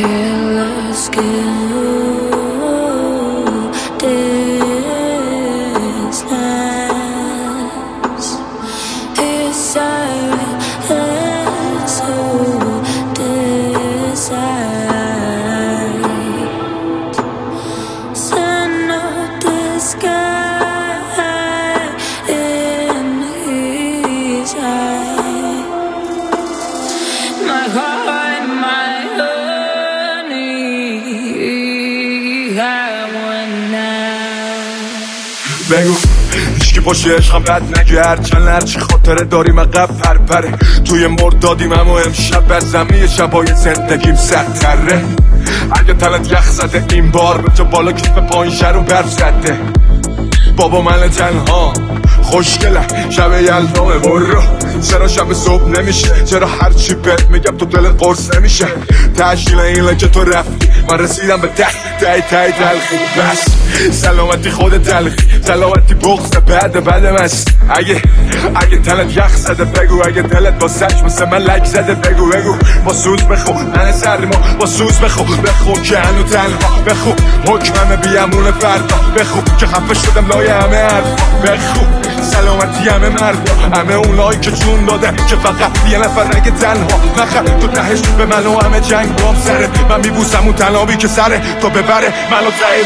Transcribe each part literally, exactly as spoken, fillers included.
بگو هیچکی پشت عشقم بد نگرد چند هرچی خاطره داریم عقب پر پره توی مردادیم اما امشب از زمین شبای زندگیم سرتره اگه تنت یخ زده این بار به تو بالا کیف پایین شر و برف زده بابا من تنها خوشگله شب یلدامه برو چرا شب صبح نمیشه چرا هرچی بهت میگم تو دلت قرص نمیشه تشکیل اینه که تو رفتی من رسیدم به ته تای تای تلخی بس سلامتی خود تلخی سلامتی بغض بعد بعد مست اگه اگه تنت یخ زده بگو اگه دلت با سچ مثل من لک زده بگو بگو با سوز بخو من سرما با سوز بخو بخو که هنو تنها بخو حکمم بیامون فردا بخو که خفه شدم لای همه حرفا بخو سلامتی همه مردا همه اونایی که جون دادن که فقط یه نفر نگه تنها نخر تو تهش به من و همه جنگ بام سره من میبوسم اون تنابی که سره تو ببره منو تایی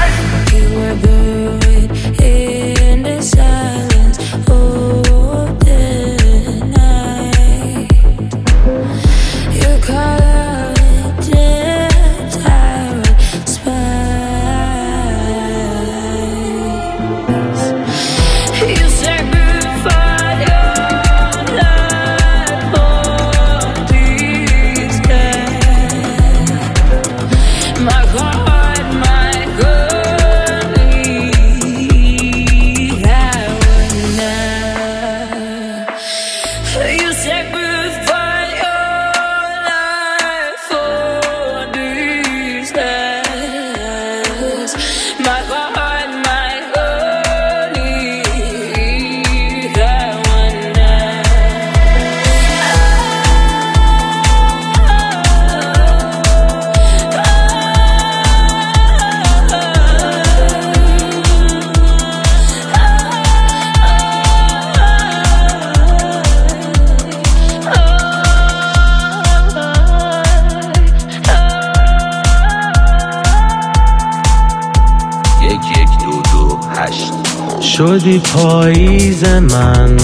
شدی پاییز من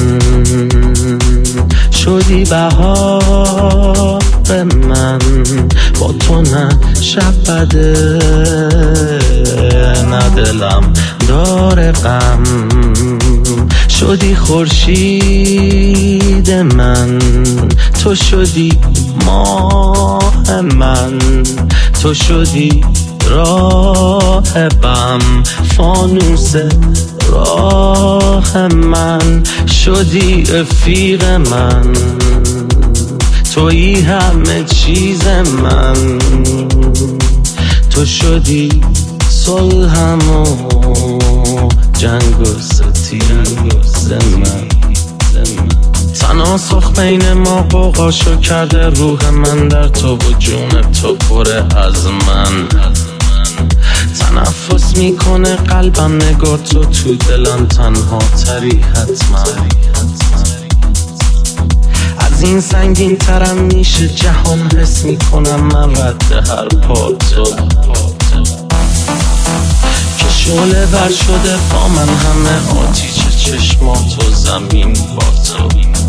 شدی بهار من با تو نه شب بده نه دلم داره غم شدی خورشید من تو شدی ماه من تو شدی راهبم فانوس راه من شدی رفیق من تویی همه چیز من تو شدی صلحم و جنگ و ستیز من تناسخ بین ما قوقاشو کرده روح من در تو و جون تو پره از من تنفس میکنه قلبم نگاه تو تو دلم تنها تری حتما از این سنگین ترم میشه جهان حس میکنم من رد هر پا تو که شعله ور شده با من همه آتیش چشمات و زمین با تو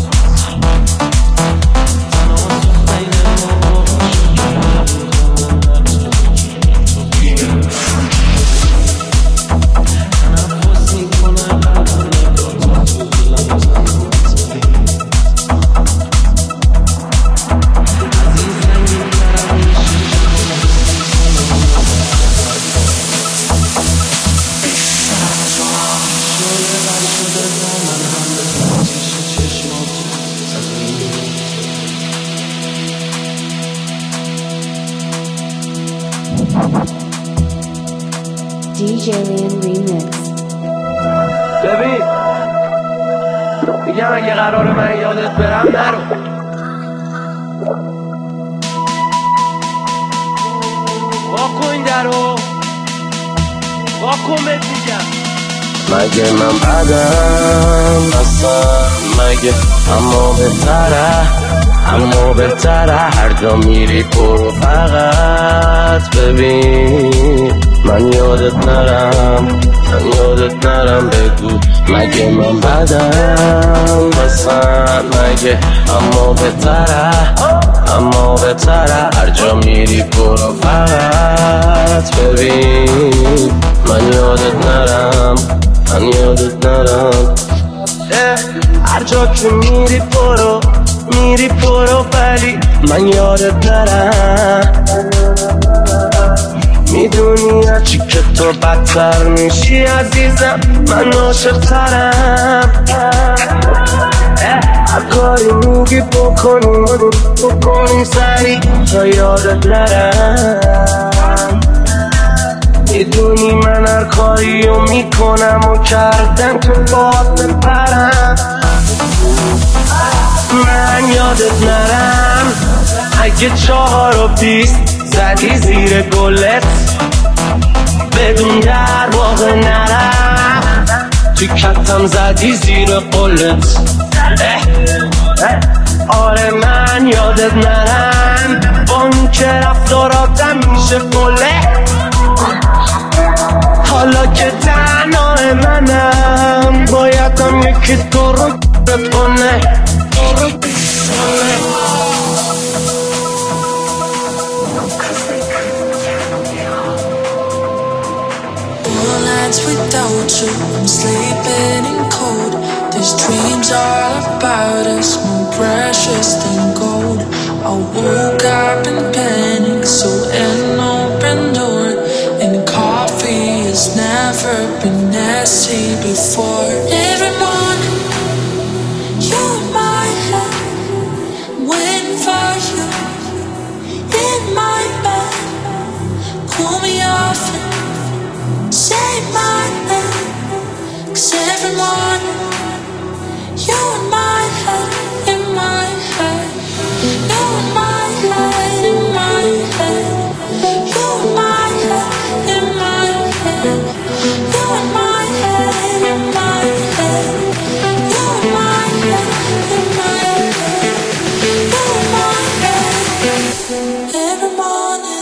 دی جی Lian Remix. ببین میگم اگه قرار من یادت برم نرو رو واکن بهت میگم. مگه من بدم اصلا مگه، اما بهتره اما بهتره هر جا میری برو فقط ببین. من یادت نرم من یادت نرم بگو مگه من بدم اصلا مگه، اما بهتره اما بهتره هر جا میری برو فقط ببین. من یادت نرم من یادت نرم هر جا که میری برو میری برو ولی من یادت نرم. میدونی هرچی که تو بدتر میشی عزیزم من عاشق ترم. هر کاری میگی بکنیم بکنیم سریع تا یادت نرم. میدونی من هر کاری رو میکنم و کردم که باد نپرم. من یادت نرم اگه چهار و بیست زدی زیر گلت بدون در واقع نرم. تو کتم زدی زیر قلت آره من یادت نرم. با اون که رفتاراتم میشه قله حالا که تنها منم بایدم یکی تو رو بکنه تو رو بکنه. All nights without you, I'm sleeping in cold. These dreams are about us, more precious than gold. I woke up in panic, so an open door. And coffee has never been nasty before. Every morning, you in my head, waiting for you in my bed. Cool me off and say my name. 'Cause every morning, you in my head, in my head. You in my head, in my head. You in my head, in my head. You in my head, in my head. You in my head, in my head. You in my head every morning.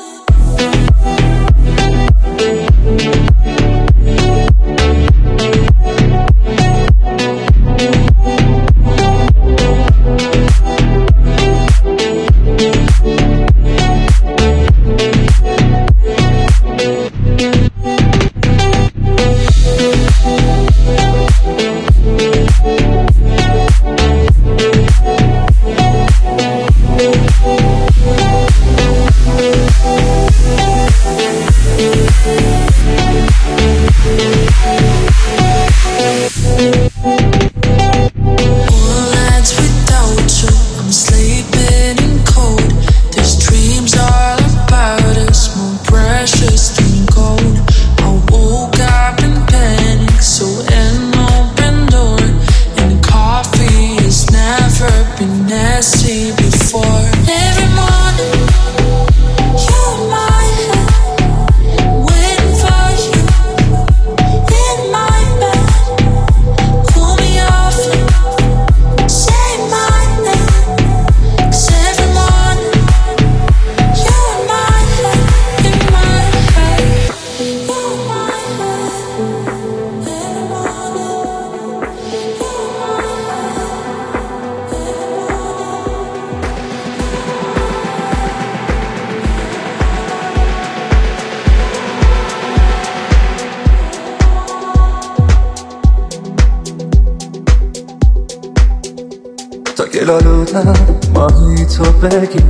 گلالودم ماهی تو بگی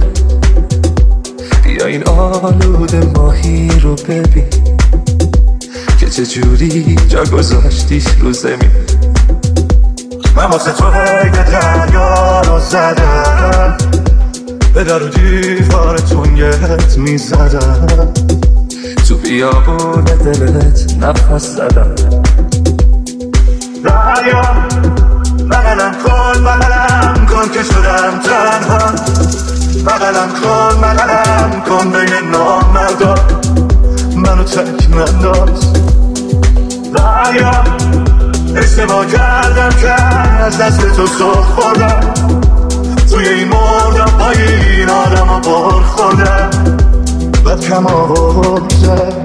بیا این آلود ماهی رو ببین که چجوری جا گذاشتیش رو زمین. من واسه تو های دریا رو زدم به در و دیوار تونگت میزدم تو بیابون دلت نفس زدم. دریا بغلم کن بغلم کن که شدم تنها، بغلم کن بغلم کن بین نامردا. تک ننداز. دریا اشتباه کردم که از دست تو سر خوردم، توی این مردم پای این آدم ها بار خوردم. بد کم آورده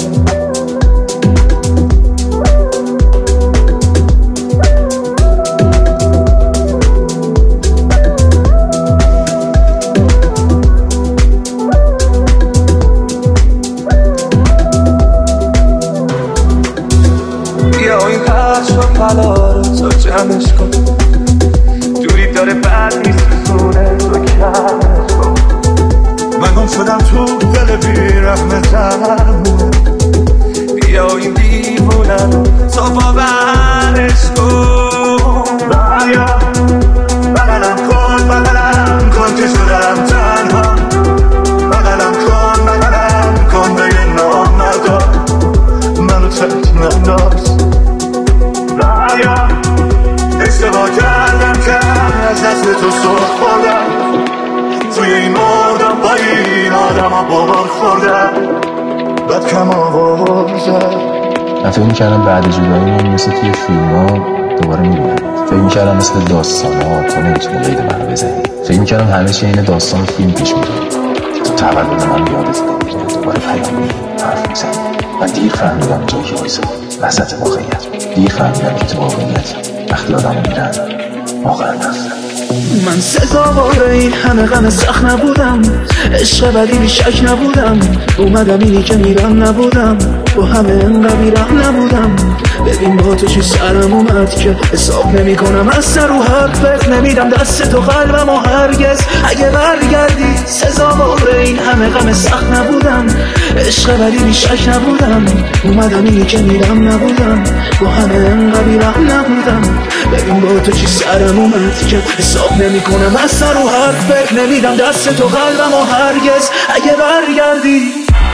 بیا این پرش و پلا رو تو جمعش کن، دوری داره بد میسوزونه تو کمش کن. من گم شدم تو دل بیرحمتم، بیا این دیوونه رو تو باورش کن. بیا بغلم کن بغلم کن که شدم تنها، بغلم کن بغلم کن بگه نام ندار، منو تک ننداز. بیا اشتباه کردم که از دست تو سر خوردم، توی این مردم با این آدم ها بار خوردم. بد کم آورده من فکر میکردم بعد جداییمون مثل توی فیلم ها دوباره میبینم، فکر میکردم مثل داستان ها تو نمیتونی قید منو بزنی، فکر میکردم همه چی این داستان فیلم پیش میره، تو تولد من یادت نمیگیره دوباره پیام میدی حرف میزنی. من دیر فهمیدم جایی که وایسم وسط واقعیت، دیر فهمیدم که تو واقعیت وقتی آدم میرن واقعا نفتم. من سزاوار این همه غم سخت نبودم، عشق بدی بی شک نبودم، اومدم اینی که میرم نبودم، با همه انقدر بیرم نبودم. ببین با تو چی سرم اومد که حساب نمی کنم، از سر و حرف فرق نمیدم دست تو قلبم و هرگز اگه برگردی. سزاوار این همه غم سخت نبودم، عشق بدی بی شک نبودم، اومدم اینی که میرم نبودم، با همه انقدر بیرم نبودم. ببین با تو چی سرم اومد که حساب نمی کنم، از سر و حرف فرق نمیدم دست تو قلبم و هرگز اگه برگردی.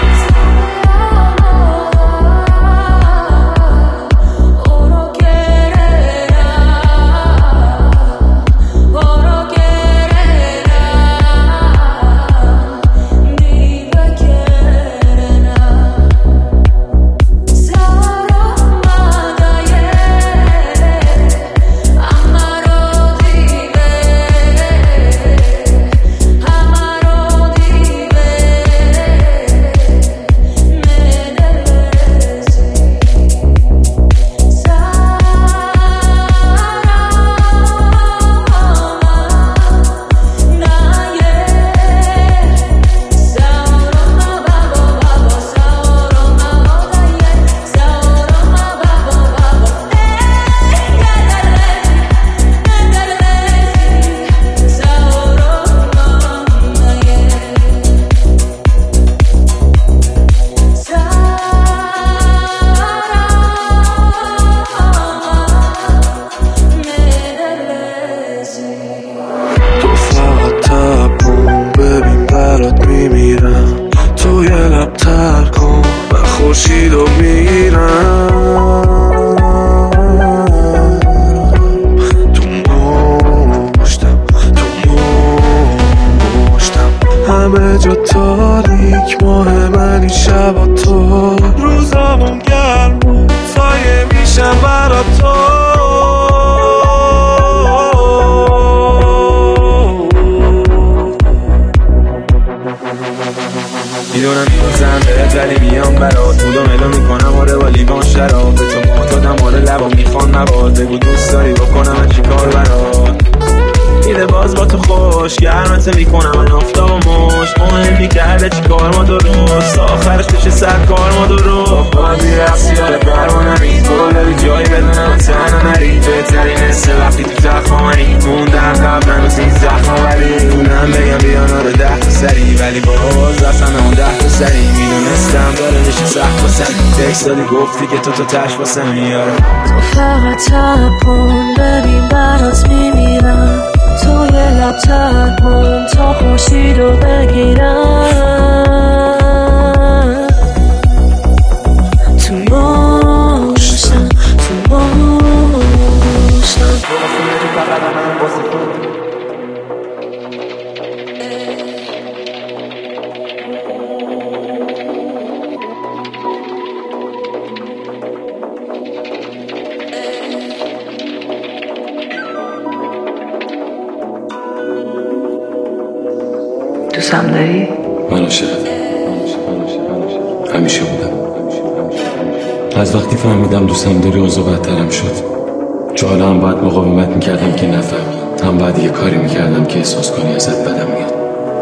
میدونم میدونم بهت ولی میام برات بودم الو میکنم آره با لیوان شراب به تو معتادم آره لبا میخوان نباد بگو دوست داری بکنم چی کار برات میده باز با تو خوش گرمت میکنم من آفتاب و مش مهم میکرده چی کار ما درست آخرش بشه سر کار ما درست با من بیرفت یاد برمانمی برو داری جایی بدونم تنها نری بهترین حسه وقتی تو زخمانی موندم قبلا از این زخم ولی دونم بگم بیانا رو ده تا سری ولی باز رفتم اون ده تا سری میدونستم داره میشه سخت باسم تکس دادی گفتی که تو تو تش باسم میاره تو فقط تپون ببین برات میمیرم توی لب ترمون تا خورشید رو بگیرم تو مشتم تو مشتم دوستم داری؟ من عاشقتم، همیشه بودم. از وقتی فهمیدم دوستم داری اوضاع بدترم شد. چه حالا هم باید مقاومت میکردم که نفهمی، هم باید یه کاری میکردم که احساس کنی ازت بدم میاد.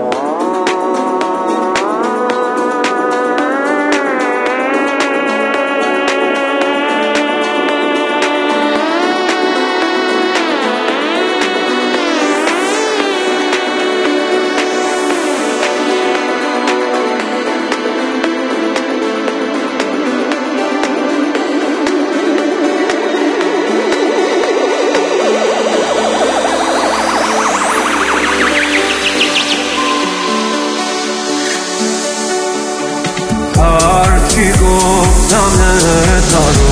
هرچی گفتم نتارو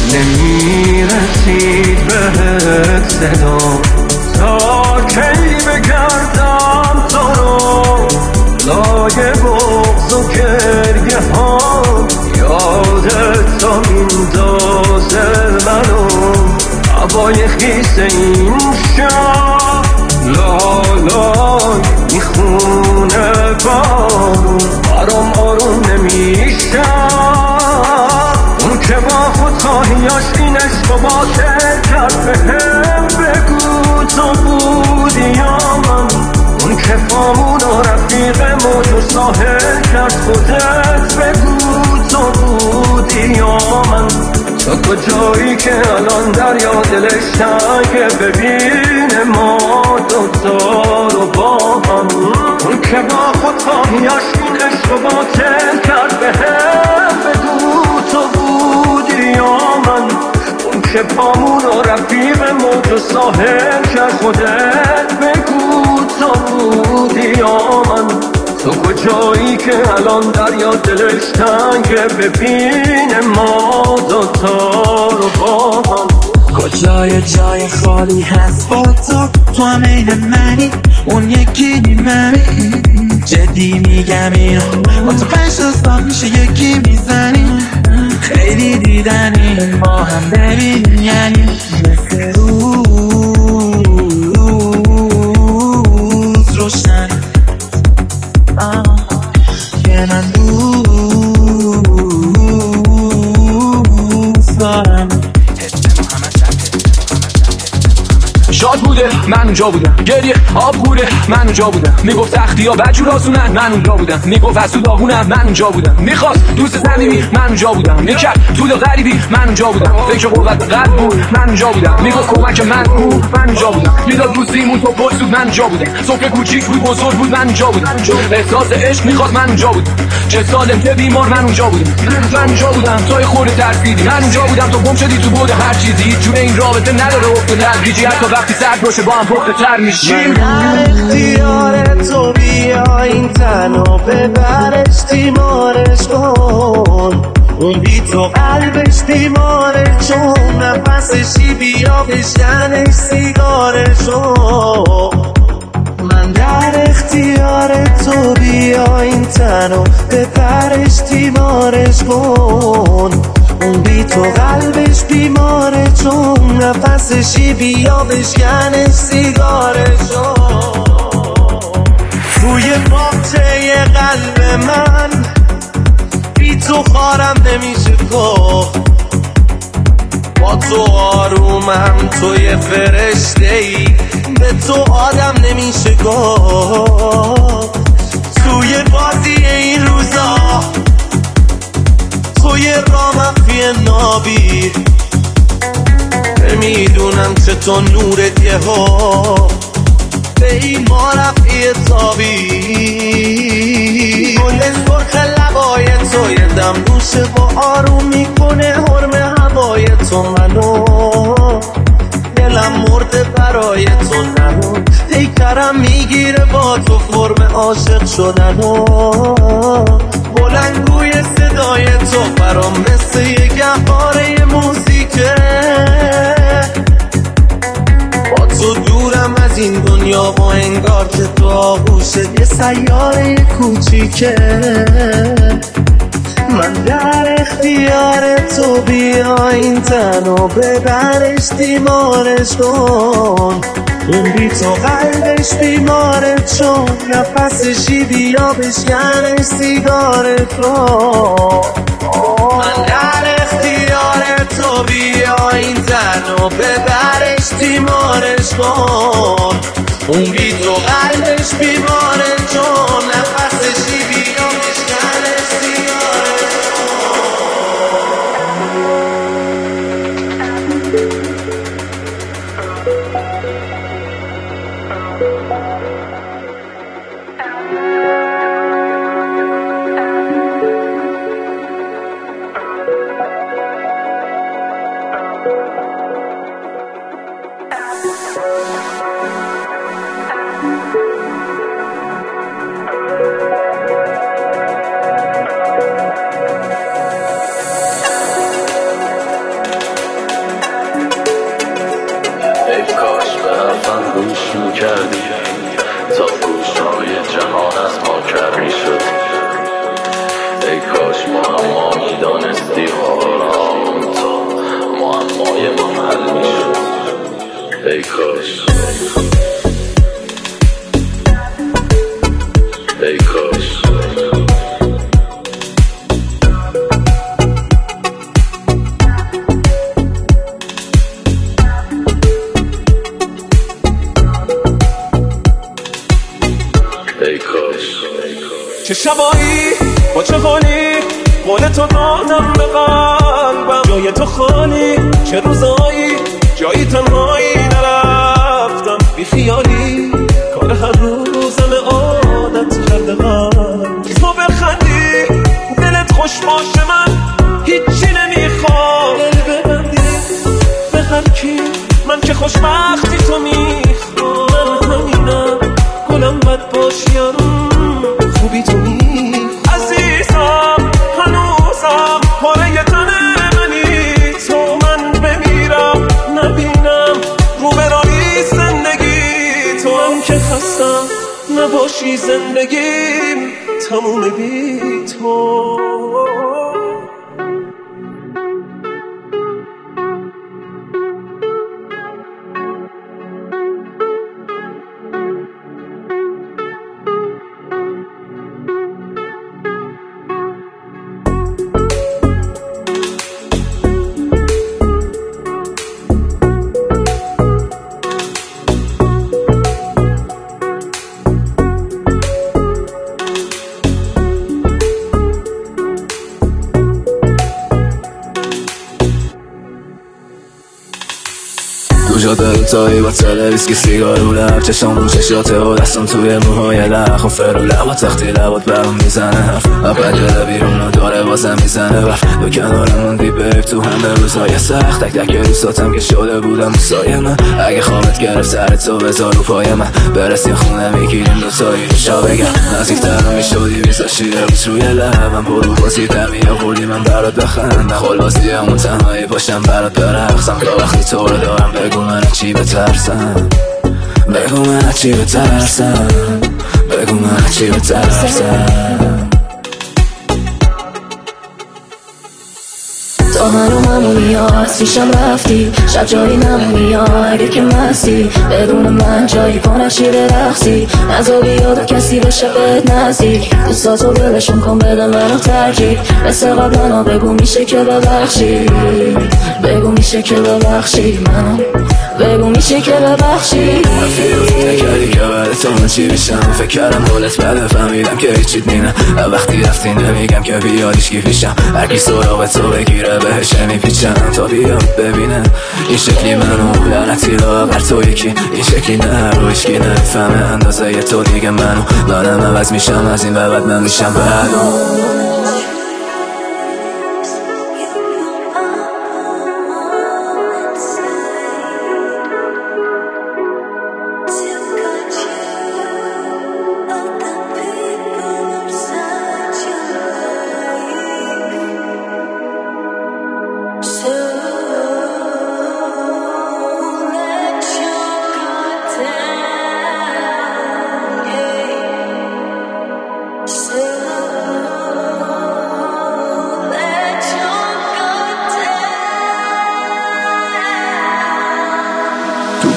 نمیرسید بهت صدا تا کی بگردم تو رو لای بغض و گریه ها یادت تا میندازه منو هوای خیس این شب لالای میخونه بارون برام آروم نمیشه اون که با خودخواهیاش این عشق و باطل کرد بهم بگو تو بودی یا من اون که پامون و رفیق موج و ساحل کرد خودت بگو تو بودی یا من تو کجایی که الان دریا دلش تنگه ببینه ما دوتا رو با هم اون که با خودخواهیاش این عشق و باطل کرد بهم بگو تو بودی یا من اون که پامون و رفیق موج و ساحل کرد خودت بگو تو بودی یا من تو کجایی که الان دریا دلش تنگه ببینه ما دوتا رو با هم کجای جای خالی هست با تو تو هم این منی اون یکی منی جدی میگم اینو با تو پنج تا میشه یکی میزنی خیلی دیدنی ما هم ببینیم یعنی مثل روز روشنی که من دوست دارم شاد بوده من اونجا بودم گریه آب بوده من اونجا بودم میگفت تختی ها بجور آسونن من اونجا بودم میگفت از تو داغونم من اونجا بودم میخواست دوست صمیمی من اونجا بودم میکرد طول غریبی من اونجا بودم فکر قوت قلب بود من اونجا بودم میگفت کمک من او من اونجا بودم میداد دوستیمون تو پشت بود من اونجا بودم سفره کوچیک بود بزرگ بود من اونجا بودم احساس عشق میخواست من اونجا بودم چه سالم که بیمار من اونجا بودم من اونجا بودم توی خورده ترسیدی من اونجا بودم تو گم شدی تو بود هر چیزی هیچ جوره این رابطه نداره افت تدریجی حتی وقتی سرد باشه با هم پخته تر میشیم در اختیار تو بیا این تنو ببرش دیمارش کن اون بی تو قلبش بیماره چون نفسشی بیا بشنش سیگارشو من در اختیار تو بیا این تنو ببرش دیمارش کن اون بی تو قلبش بیماره چون نفسشی بیا بشکنش سیگارشو توی باغچه قلب من بی تو خارم نمیشه گفت با تو آرومم توی فرشته ای به تو آدم نمیشه گفت توی بازی این روزا توی رامم فی نابی میدونم که تو نورت یه ها به این ما رفعی تابی گل سرخ لبای تو یه دم روشه با آروم میکنه حرم هوای تو منو دلم مرده برای تو نمو دیگرم میگیره با تو فرم عاشق شدنو بلندگوی صدای تو برام مثل یه گهواره موزیکه با تو دورم از این دنیا با انگار که تو آغوشه یه سیاره کوچیکه من در اختیار تو بیا این تنو ببرش دیمارش کن اون بی تو قلبش بیماره چون نفسشی بیا بشکنش سیگارت رو. من در اختیار تو بیا این زن و ببرش تیمارش کن. اون بی تو قلبش بیماره چون نفسشی بیا بشکنش سیگارت کردی تا گوشهای جهان از ما کمی شد. ای کاش معما میدانستی حالام تا معمای من حل میشد. ای کاش ای کاش چه شبایی با چه حالی قول تو دادم به قلبم، جای تو خالی چه روزایی جایی تنهایی نرفتم بی خیالی کار هر روزم عادت کرده قلب. تو بخندی دلت خوش باشه من هیچی نمیخوام، دل ببندی به هر کی من که خوشبختی تو میخوام. من همینم گلم بد باشیم خوبی تو می عزیزم هنوزم پاره تن منی. تو من بمیرم نبینم رو برای زندگی تو. من که خستم نباشی زندگیم تموم بی تو. دلتایی با تلویزی سیگار رو لب، چشم رو چشاته و دستم توی موهای لخ و فرو لب و تختی لبات برام میزنه حرف. اول دل بیرون رو داره بازم میزنه برف. دو کنارم موندی بیب تو همه روزهای سخت، تک تک روزاتم که شده بودم سایه من. اگه خوابت گرفت سر تو بذار رو پای من، برسی خونه میگیریم دوتایی رو شا بگم. نزدیکتر میشدی میذاشی روز روی لبم، برو بازی در میآوردی من برات بخندم. خلوصی همون تنهایی پاشم برات برقصم. تا وقتی تو رو دارم بگو من چی بترسم، بگو من چی بترسم، بگو من چی بترسم. تو هنو همونی ها از پیشم رفتی، شب جایی نمونی ها اگه که مستی. بدون من جایی کنه شیر رخصی، نزا بیاد و کسی بشه بهت نزدیک. دوستاتو بلشون کن بده منو ترجیح، مثل قبلنا بگو میشه که ببخشی، بگو میشه که ببخشی منو، بگو میشه که ببخشی. فکر کردی که بعد تو من چی بشم، فکر کردم حالت بده فهمیدم که هیچیت مینه. وقتی رفتی نمیگم که بیادیش کی پیشم، هرکی سراغ تو بگیره بهش نمیپیچم. تا بیاد ببینه این شکلی منو لعنتی لاغر تو یکی، این شکلی نه رو اشکی نفهمه اندازه ی تو دیگه منو. منم عوض میشم از این به بعد من میشم بعدو. So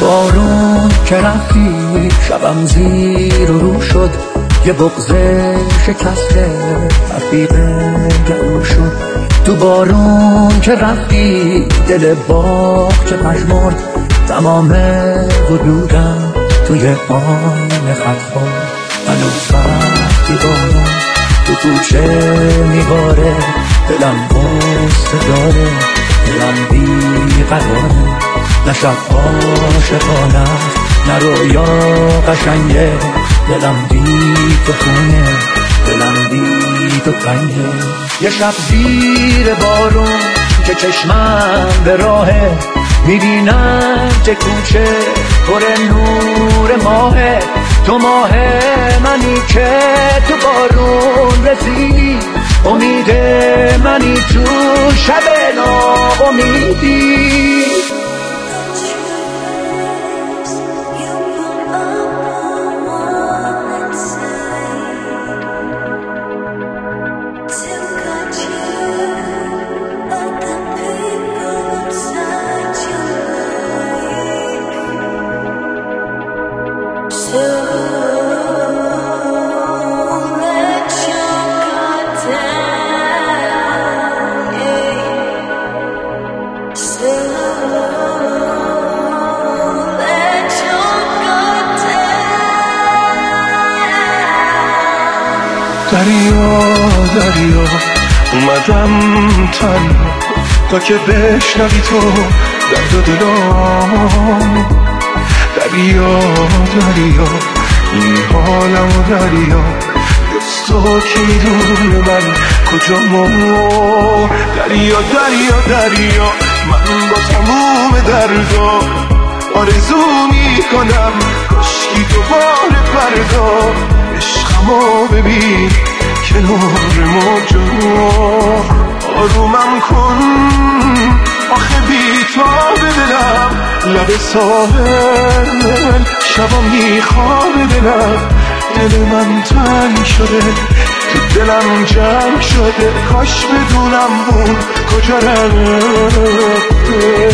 بارون که رفتی شبم زیر و رو شد، یه بغضه شکسته رفیق گلو شد. تو بارون که رفتی دل باغ که پژمرد، تمام وجودم توی آن خط خورد. هنوز وقتی بارون تو کوچه میباره، دلم غصه داره، دلم بیقراره. نه شب عاشقانه نه رویا قشنگه، دلم بی تو خونه، دلم بی تو تنگه. یه شب زیر بارون که چشمم به راهه، میبینم که کوچه پر نور ماهه. تو ماه منی که تو بارون رسیدی، امید منی تو شب ناامیدی. دریا دریا اومدم تنها تا که بشنوی تو درد و دلام. دریا دریا این حالمو دریا، جز تو کی میدونه من کجامو. دریا دریا دریا من با تموم دردا آرزو میکنم کاشکی دوباره فردا عشقمو ببین کنار موجا. آرومم کن آخه بی‌تاب دلم، لب ساحل شبا میخواب دلم. دل من تنگ شده تو دلم جمع شده، کاش بدونم اون کجا رفته.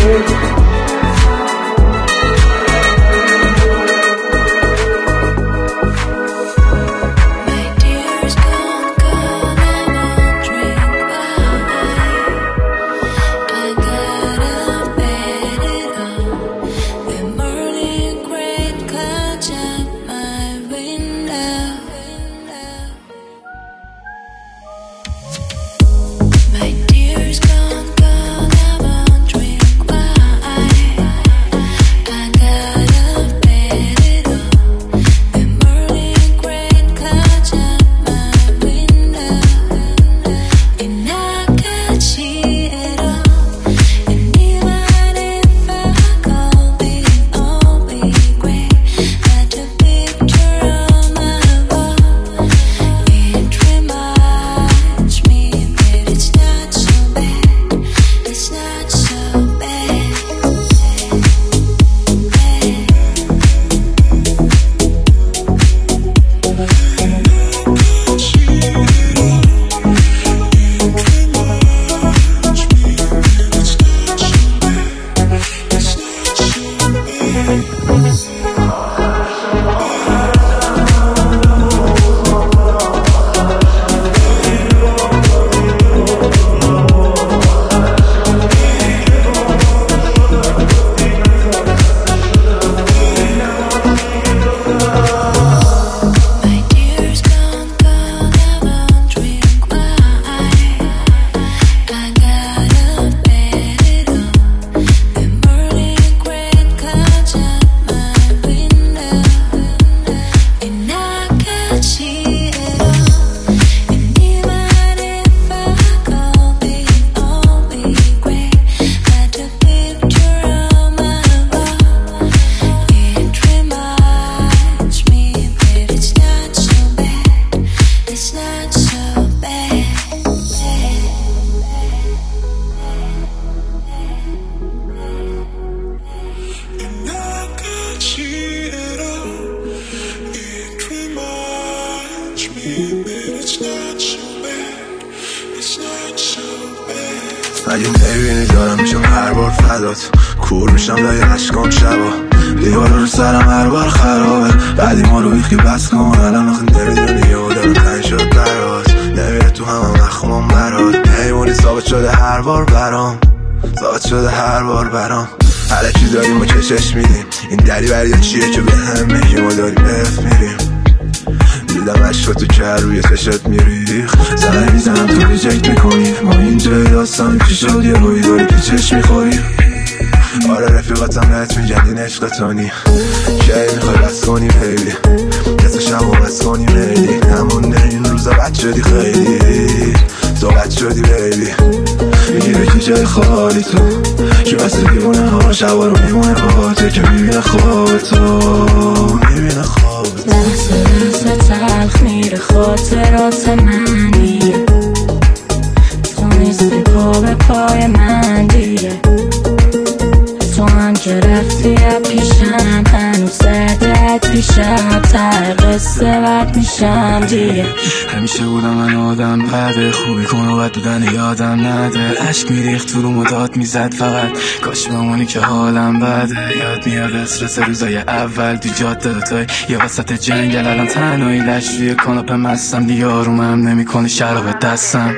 اگه میبینی دارم میشم هر بار فدات، کور میشم لای عشقام شبا دیوار رو سرم هر بار خرابه بعدی ما رو بیخی بس کن الان آخه نمیدونی و دارم تنگ شد براز نمیره تو همه مخمام برات نیمونی ثابت شده هر بار برام ثابت شده هر بار برام علکی داریم و چشش میدیم این دری بریا چیه که به هم میگیم و داریم اف میریم دیدم عشق تو که روی چشت میریخ زنه میزنم تو ریجکت میکنی ما اینجای داستانی چی شد یه روی داری پیچش میخوری آره رفیقاتم نت میجندین عشقتانی کی میخوای بس کنی بیبی کسا شب و بس کنی میلی همونه این روزا بد شدی خیلی تو بد شدی بیبی میگیره که جای خالی تو که مثل دیوونه ها شبا رو میمونه باته که میبینه خواب تو میبینه خواب تو لحظه لحظه تلخ میره خاطرات منی تو نیستی پا به پای من دیگه تو هم که رفتی پیشم هنوز زدت پیشم تر قصه بد میشم دیگه همیشه بودم من آدم بده خوبی کن و بد بودن یادم نده عشق میریخت تو رو مداد میزد فقط کاش بمونی که حالم بده یاد میاد استرس روزای اول دی جاده دوتای یه وسط جنگل الان تنهایی لشوی کاناپه مستم دیگه آرومم نمی کنی شراب دستم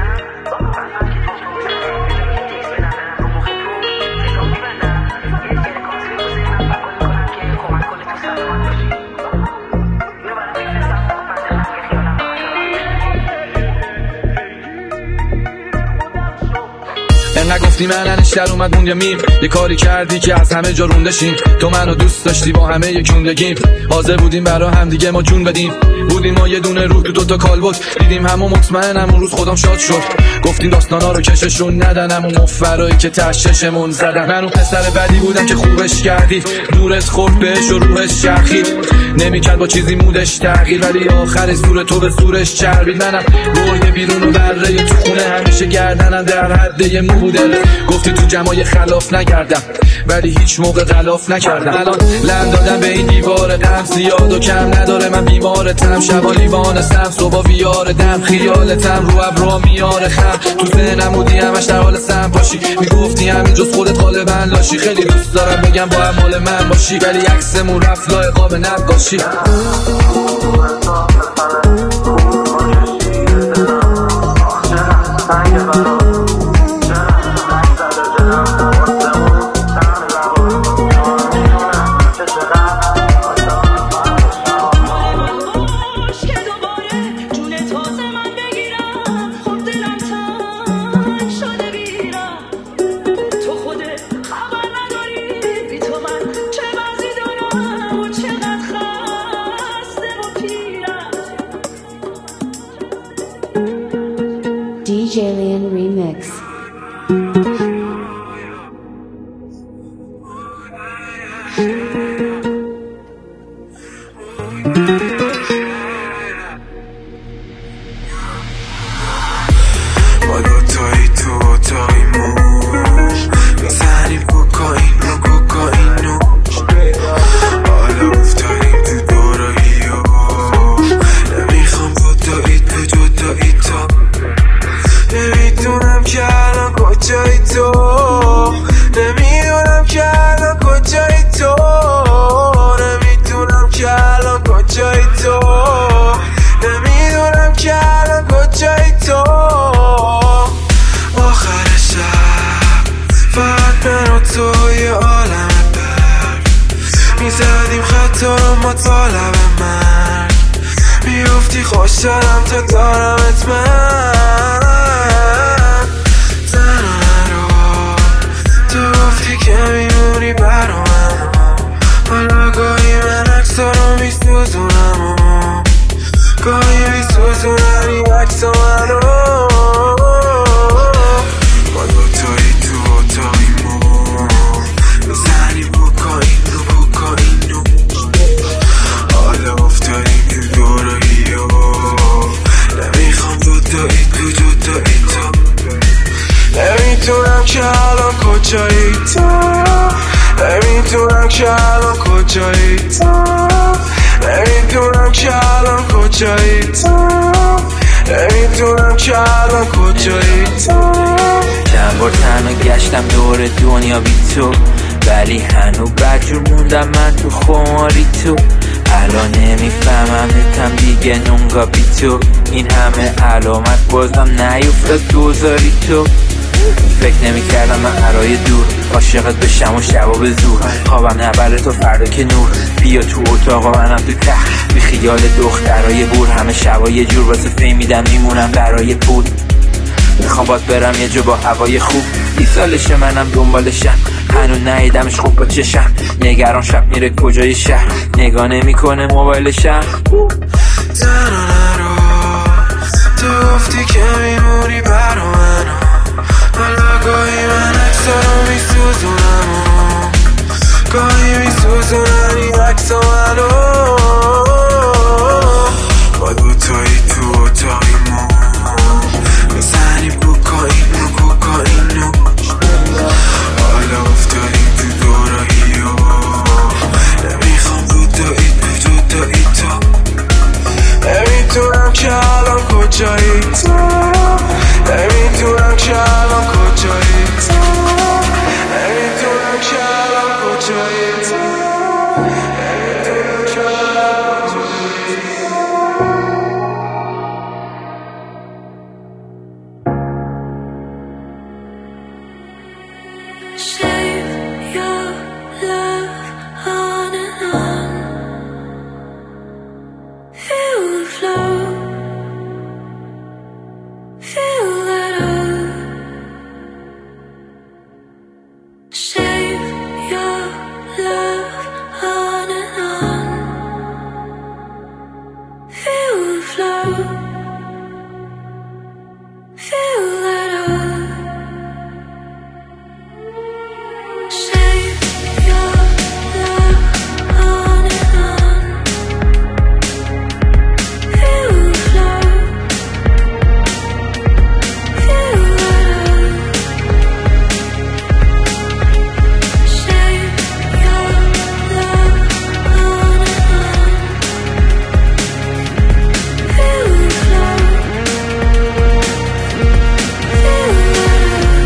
نگفتی من انشتر اومد موند یا میم یه کاری کردی که از همه جا روندشیم تو منو دوست داشتی با همه یکوندگیم حاضر بودیم برا هم دیگه ما جون بدیم بودیم ما یه دونه روح تو دوتا کالبد دیدیم همه مطمئنم اون روز خودم شاد شد گفتیم داستانا رو کششون ندنم اون مفرایی که تششمون زدن من اون پسر بدی بودم که خوبش کردی نورت خورد بهش و روحش چرخید نمیکرد با چیزی مودش تغییر ولی آخر زور تو به زورش چربید منم گرگ بیرون و بره تو خونه همیشه گردنم در حد یه موده گفتی تو جمعای خلاف نگردم ولی هیچ موقع غلاف نکردم الان لند دادم به این دیوار غم زیاد و کم نداره من بیمارتم شبا لیوانستم صبح ویار دم خیالتم رو ابرا میاره خم تو ذهنم بودی همش در حال سم پاشی میگفتی همین جز خودت غالبا لاشی خیلی دوست دارم بگم با هم مال من باشی ولی عکسمون رفت لای قاب نقاشی D J Lian Remix. با دوتایی تو اتاقیمون میزنیم کوکائین رو کوکائینو حالا افتادیم تو دورایی ها نمیخوام خدایی تو جدایی تا نمیدونم که الان کجایی تو نمیدونم که الان کجایی تو نمیدونم که الان کجایی تو نمیدونم که الان کجایی تو آخر شب فقط من و تو یه عالم برد میزدیم خطا رو مطالب من میفتی خوشحالم تا دارمت من تنها رو تو گفتی که میمونی برا من حالا گاهی من عکسا رو میسوزونم گاهی میسوزونم این عکسا منو ما دوتایی تو اتاقیمون میزنیم کوکائین رو کوکائینو حالا افتادیم تو دورایی ها نمیخوام دوتایی تو جدایی تو نمیتونم که الان کجایی تو نمیتونم که الان کجایی تو نمیتونم که الان کجایی تو نمیتونم که الان کجایی تو چند بار تنها گشتم دور دنیا بی تو ولی هنو بدجور موندم من تو خماری تو. الان نمیفهمم نتم دیگه نونگا بی تو. این همه علامت بازم نیفتاد دوزاری تو. فکر نمی کردم من قرای دور عاشقت بشم و شبا به زور. خوابم نبره تو فردا که نور. بیا تو اتاق و منم تو تخت بی خیال دخترای بور. همه شبا یه جور واسه فیم میدم میمونم برای پول. میخوام باد برم یه جا با هوای خوب. ای سالشه منم دنبالشم هنو نیدمش خوب با چشم. نگران شب میره کجای شهر نگاه نمی کنه موبایلشم. تنها نرو تو گفتی که میمونی برا منو. حالا گاهی من اکسا رو میسوزونم گاهی میسوزونم این اکسا منو. با دوتایی تو اتاقی ما میزنیم کوکائین و کوکائینو. حالا افتادیم تو دورایی و نمیخوام دوتایی تو دوتایی تو. نمیتونم که الان کجایی تو. نمیتونم که الان کجایی تو. نمیتونم که الان کجایی تو. نمیتونم که الان کجایی تو. Save your love on and on. Feel the flow. Feel that all. Save your love on and on. Feel the flow. Feel that all. Save your love on and on. Feel the flow. Feel that all. Save your love on and on. Feel the flow. Feel that all.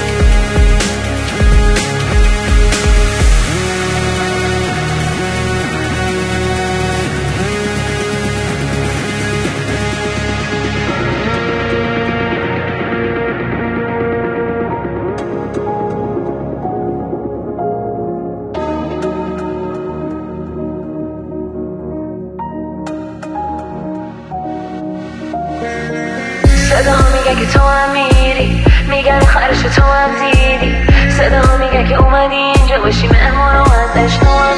صدا میگه که تو هم میری میگن خرش تو هم دیدی. صدا میگه که اومدی اینجا باشی مهمان و ازش تو هم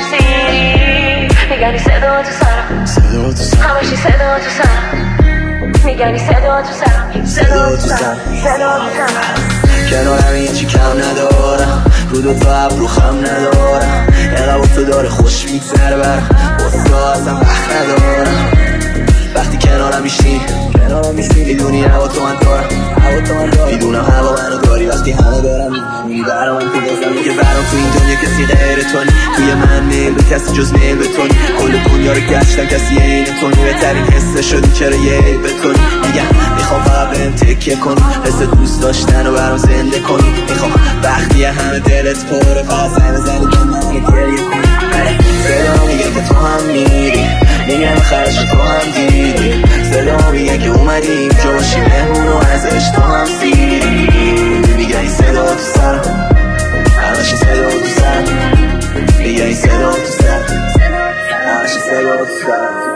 سیری. میگنی صدا تو سرم همشی صدا تو سرم. میگنی صدا تو سرم صدا تو سرم صدا تو سرم. کنارم این چی کم ندارم رو دو تا ابرو خم ندارم. یه تو داره خوش میگذره برم بسا اصلا وقت ندارم. وقتی کنارم میشی میدونی هوا تو من دارم میدونم هوا منو داری. وقتی همه دارم میدونی برام تو بازم که برام تو این دنیا کسی غیر تونی. توی من میل به کسی جز میل به تونی. کل دنیا رو گشتم کسی عین تونی. بهترین حسه شدی چرا یه عیب بتونی. میگم میخوام فقط بهم تکیه کنی. حس دوست داشتن رو برام زنده کنی. میخوام وقتی همه دلت پره فقط زنگ بزنی که منو گریه کنی. صدا میگه که تو هم میری میگم خرش تو هم دیدی. صدا میگه که اومدی اینجا باشی مهمون و ازش تو هم سیری. میگه این صدا تو سرم همش صدا تو سرم. میگه این صدا تو سرم همش صدا تو سرم.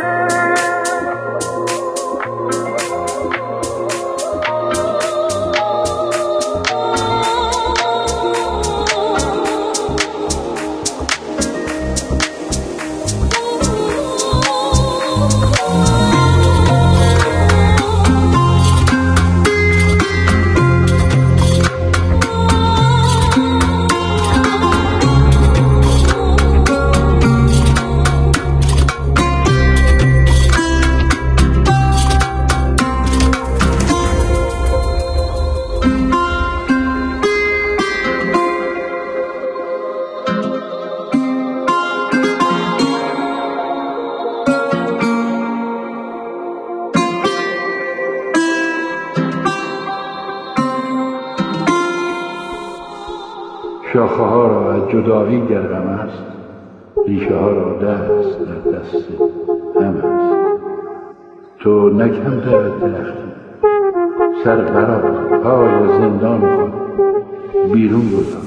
شاخه ها را از جدایی گر غم است، ریشه ها را دست در دست هم است. تو نکم در درختی، سر برآور، پای زندان کن، بیرون گذار.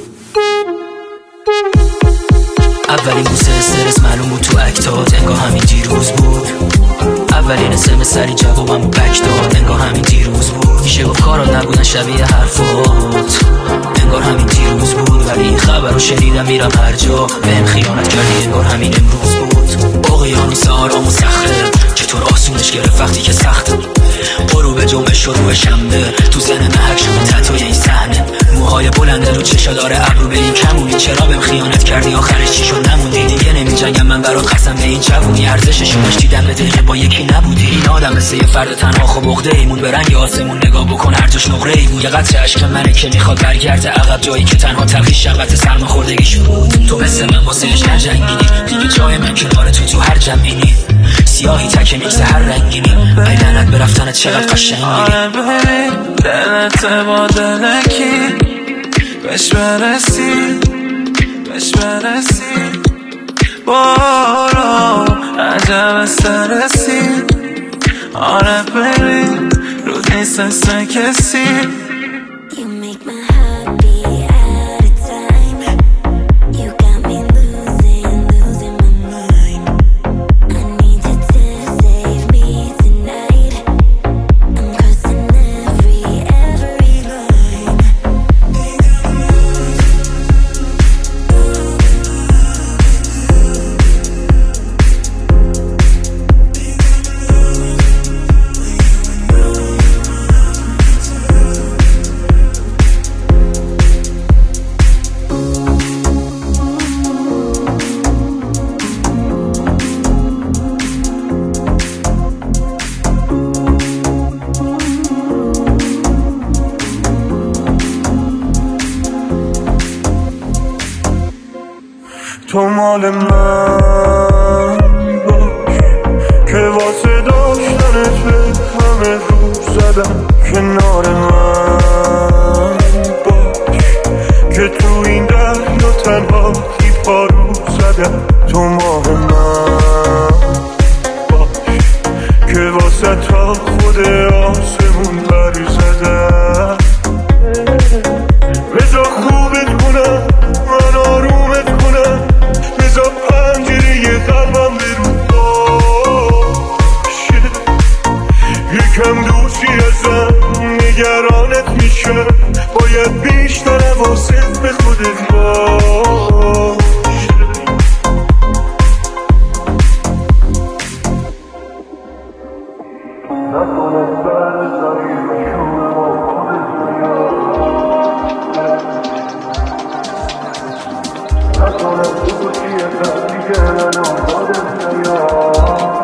اولین بوسه استرس معلوم بود تو اکتات، انگاه همین دیروز بود. اولین اسم سری جوابم بود بک داد، انگاه همین دیروز بود. میشه گفت کارات نبودن شبیه حرفات، انگار همین دیروز بود. ولی این خبر رو شنیدم میرم هر جا، بهم خیانت کردی انگار همین امروز بود. اقیانوس آرام و صخره چطور آسونش گرفت وقتی که سخته. غروب جمعه شروع شنبه تو ذهن محک شد تتوی این صحنه. موهای بلنده رو چشاداره ابرو به این کمونی. چرا بهم خیانت کردی آخرش چی شد نموندی؟ دیگه نمیجنگم من برات قسم به این جوونی. ارزشش داشتی دم دقیقه با یکی نبودی. این آدم مثل یه فرد تنها خب عقده ایمون به رنگ آسمون نگاه بکن هر جاش نقره ای بود. یه قطره اشک منه که میخواد برگرده عقب، جایی که تنها تلخی شربت سرما خوردگیش بود. تو مثل من واسهش نجنگیدی، دیگه جای من کنار تو تو هر جمعینی. سیاهی تک میکس هر رنگینی، ای لعنت به رفتنت چقدر قشنگی. آره ببین دلت با دلکی بهش برسی، بهش برسی. بارو عجب سرسی. آره ببین رو نیست اصلا کسی. تو مال من باش که واسه داشتنت به همه رو زدم. کنار من باش که تو این دریا تنها کی پارو زدم. تو ماه من باش که واسه تا خود آسمون بر زدم. بذار خوبت کنم من آرومت کنم، بذار پنجره قلبم برو باشه. یکم دوستی ازم نگرانت میشه، باید بیشتر حواست به خودت باشه. نکنه برزاری بشون با خودت بیاد، نکنه بگوشی ازم دیگه من آمادت نیاد.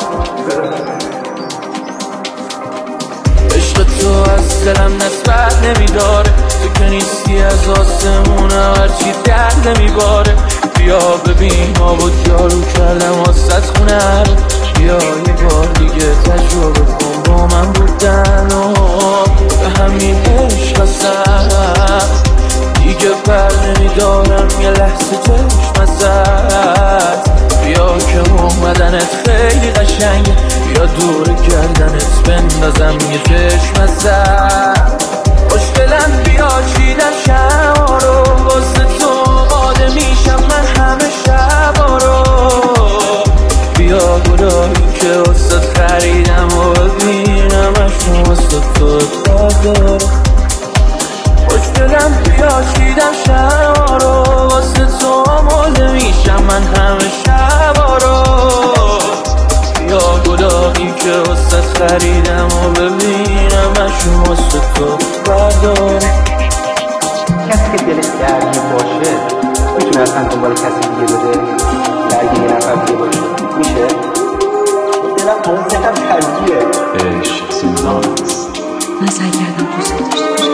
عشق تو از دلم نسبت نمیداره، تو که نیستی از آسمونم هرچی درد نمیباره. بیا ببین ما با جارو کردم واسط خونه رو، بیا یه بار دیگه تجربه کن با من بودن و به همین عشق هستم. دیگه پر نمیدارم یه لحظه چشم ازت. بیا که اومدنت خیلی قشنگه، بیا دور گردنت بندازم یه چشم ازت. خوشگلم بیا چیدم شما رو واسه تو آده میشم من همه شبا رو. بیا گلایی که واسه خریدم و ببینمش واسه تو داره. خوشگلم بیا چیدم شما رو واسه تو آماده میشم من همه شبا رو. بیا گلایی که واسه خریدم و ببینمش واسه تو برداره. کسی که دلش درگیر باشه میتونه اصلا دنبال کسی دیگه بده، درگیر یه نفر دیگه باشه میشه؟ دلم همون سکم ترگیه. عشق زندان است. من سعی کردم دوست داشته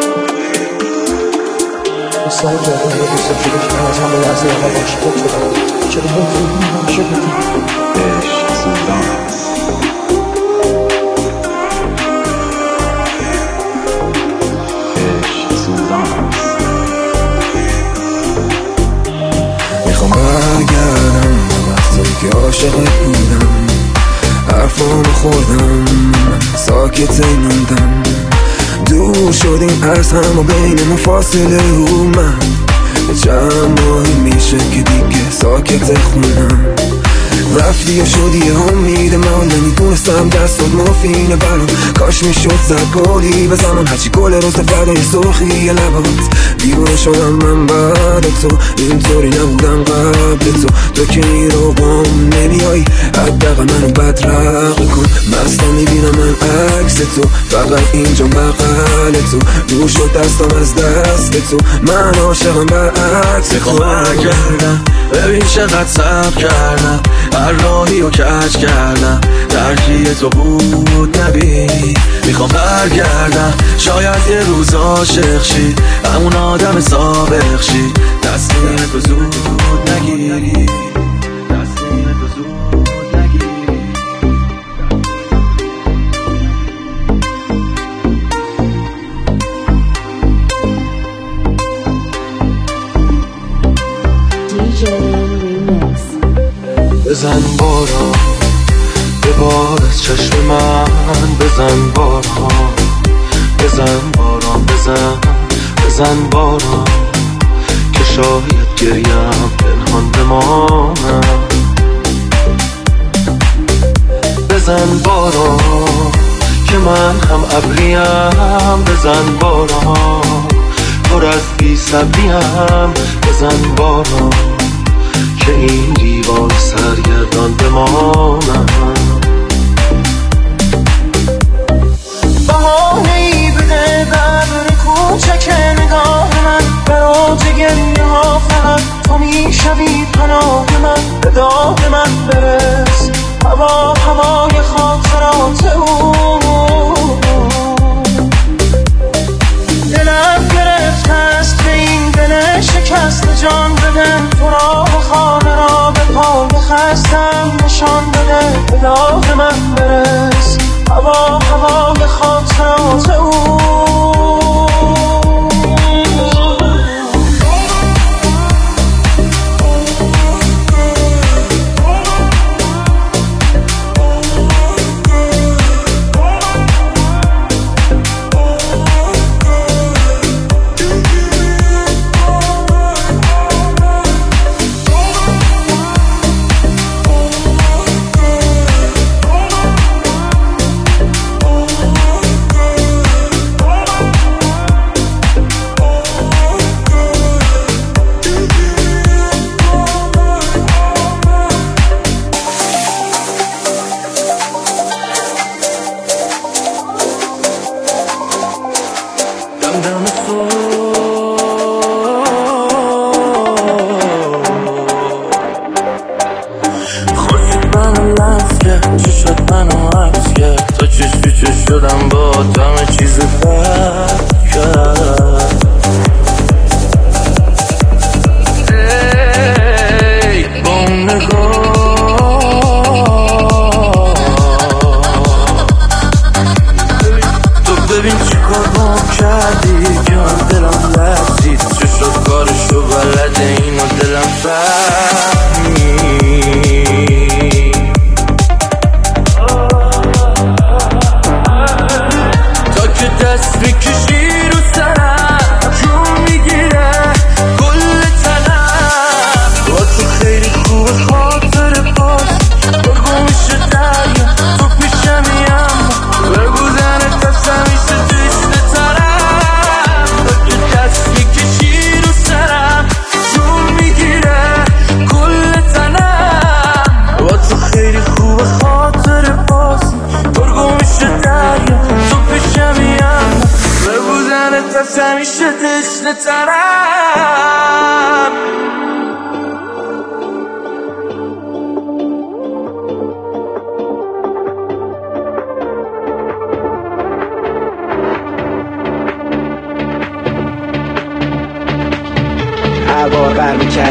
سعی کردم یه دوست داشته باشم از همه لحظه اول عاشقت شدم. چرا نمی‌تونی همیشه بودی؟ عشق زندان است. عشق زندان است. میخوام برگردم وقتی که عاشقت بودم، حرفامو خوردم ساکت موندم، دور شدیم از هم و بینمون فاصله اومد، چند ماهی میشه که دیگه ساکت خونم، رفتی و شدی امید من، نمیدونستم دستات مفینه برام، کاش میشد زد گلی بزنم هرچی گل روز فردای سرخی لبات، دیوانه شدم من بعد تو، اینطوری نبودم قبل تو، تو که میرو بام نمیایی حداقل منو بدرق کن، مستم میبینم من عکس تو، فقط اینجا بغل تو، دور شد دستم از دست تو، من عاشقم برعکس تو. میخوام برگردم ببین چقدر صبر کردم، هر راهی رو کج کردم، درکی تو بود نبینی، میخوام برگردم شاید یه روز عاشق شی، همون آدم سابق شی، تصمیم تو زود نگیری، تصمیم تو زود نگیری. دی جی Remix. بزن باران به بار از چشم من، بزن باران بزن باران بزن بزن باران که شاید گریم پنهان بمانم، بزن باران که من هم ابریم، بزن باران پر از بی صبریم، بزن باران که این دیوان سرگردان بمانم، بهانه ای بده بر کوچک نگاه من، بر اوج گریه ها فقط تو میشوی پناه من، به داد من برس هوا هوای خاطرات او، دلم گرفته است به این دل شکست، جان بده تو را و خانه را به پای خستم نشان بده، به داد من برس هوا هوای خاطرات او. شدم با همه چیز فرق کرد، ای با اون نگاه تو ببین چی کار با کردی که من دلم لرزید، چه شد کارشو بلده اینو دلم فهمید، دست میکشی رو سرم جون میگیره کل تنم، با تو خیلی خوب خاطر باز بگو میشه دریا تو پیشمیم، بگودن دست همیشه تشنه ترم، با تو دست میکشی رو سرم جون میگیره کل تنم، با تو خیلی خوب خاطر باز بگو میشه دریا تو پیشمیم، دست همیشه تشنه ترم. هر بار قهر میکردی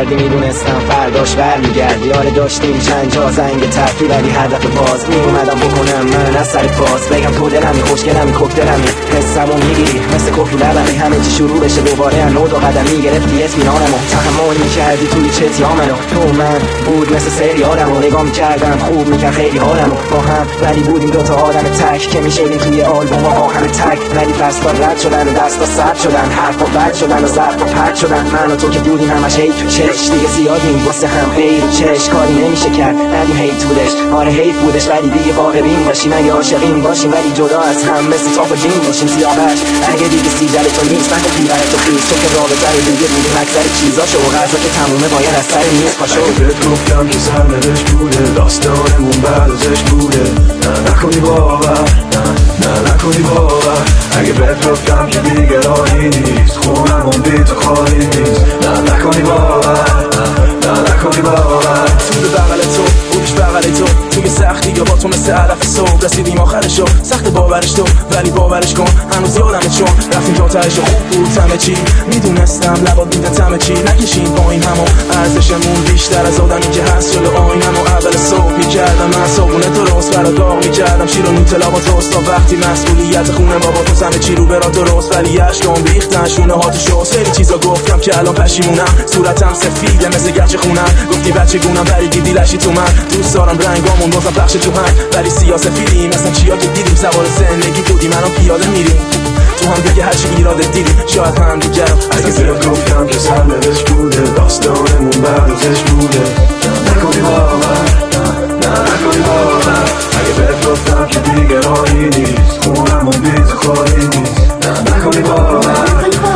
کردی میدونستم فرداش برمیگردی. آره داشتیم چند جا زنگ ترفی ولی هدف باز میومدم بکنم من از سر پاس بگم تو دلمی خوشگلمی کوکتلمی حسمو میگیری مثل کفی لبنی همه چی شروع بشه دوباره انو دو قدم میگرفتی اطمینانمو تحمل میکردی توی چتیا منو تو من بود مثل سریالمو نگاه میکردم خوب میکرد خیلی حالمو با هم ولی بودیم دوتا آدم تک که میشدیم توی آلبوم آهن تک ولی دستا رد شدن و دستا سرد شدن حرفا بد شدن و ظرفا پرد شدن من و تو که بودیم همش هی تو چش دیگه زیادیم واسه هم غیر چش کاری نمیشه کرد ندیم هیت بودش آره حیف بودش ولی دیگه واقعیم باشیم اگه عاشقیم باشیم ولی جدا از هم مثل تاپ و جین باشیم سیاوش اگه دیگه سیجل تو نیست نکن پیبرت تو خیز تو که رابطه رو دیگه بودیم اکثر چیزاشو و غذا که تمومه باید از سر میز پاشو اگه بهت گفتم که سرنوش بوده داستانمون بعد ازش بوده نه نکنی باور نه نه نکنی باور اگه بهت گفتم که دیگه راهی نیست خونمون بی تو خالی نیست نه نکنی باور نه نه نکنی باور تو به بغل تو بودش بغل تو توی سختی یا با تو مثل علف صبح رسیدیم آخرشو سخت باورش تو ولی باورش کن هنوز یادمه چون رفتیم تا تهش خوب بود همه چی میدونستم لبات بوده تمه چی نکشید با این همو ارزشمون بیشتر از آدمی که هست جلو آینم و اول صبح میکردم من صابونه درست برا داغ میکردم شیر و نوتلا با توست تا وقتی مسئولیت خونه بابا تو همه چی رو برا درست ولی اشکام ریختن شونه ها تو شست خیلی چیزا گفتم که الان پشیمونم صورتم سفیده مثل گچ خونم گفتی بچه گونم ولی دیدی لشی تو من دوست دارم رنگامون بازم پخش تو هم ولی سیاسفیدیم مثلا چیا که دیدیم سوار زندگی بودیم الان پیاده میریم تو هم دیگه هرچی ایراده دیدیم شاید هم دیگه اگه بهت گفتم که سرنوشت بوده داستانمون بعد ازش بوده نکنی باور نه نکنی باور اگه بهت گفتم که دیگه راهی نیست خونمون بی تو خالی نیست نه نکنی باور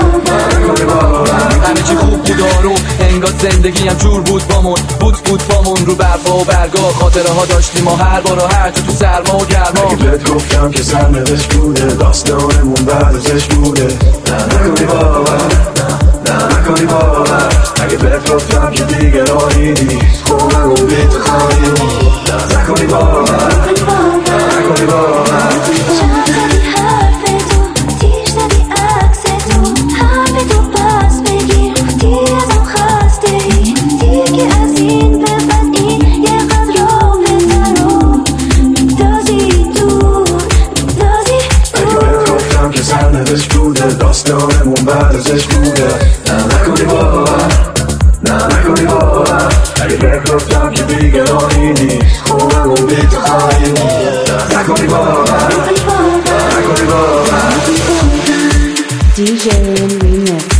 نه نکنی باور همه چی خوب بود آروم انگار زندگی هم جور بود بامون بود بود بامون رو برفا و برگا خاطره ها داشتیم ما هر بار و هر جا تو سرما و گرما اگه بهت گفتم که سرنوشت بوده داستانمون بعد ازش بوده نه نکنی باور نه نه نکنی باور اگه بهت گفتم که دیگه راهی نیست خونمون بی تو خالی نیست نه نکنی باور نه نکنی باور داستانمون بعد ازش بوده نه نکنی باور نه نکنی باور اگه بهت گفتم که دیگه راهی نیست خونمون بی تو خالی نیست نه نکنی باور نه نکنی باور دی جی Remix